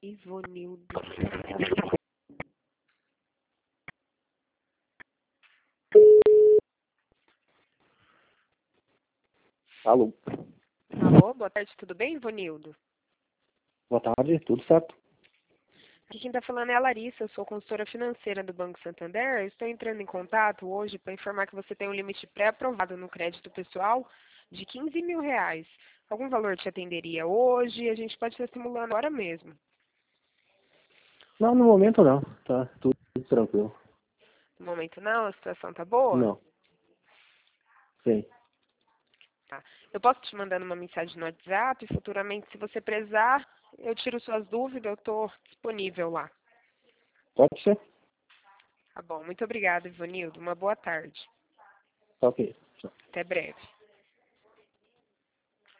Ivonildo. Alô? Alô, boa tarde, tudo bem, Ivonildo? Boa tarde, tudo certo? Aqui quem está falando é a Larissa, eu sou consultora financeira do Banco Santander. Eu estou entrando em contato hoje para informar que você tem um limite pré-aprovado no crédito pessoal de R$ 15.000. Algum valor te atenderia hoje? A gente pode estar simulando agora mesmo. Não, no momento não. Tá tudo tranquilo. No momento não, a situação tá boa? Não. Sim. Tá. Eu posso te mandando uma mensagem no WhatsApp e futuramente, se você precisar, eu tiro suas dúvidas, eu estou disponível lá. Pode ser? Tá bom, muito obrigada, Ivonildo. Uma boa tarde. Tá ok. Até breve.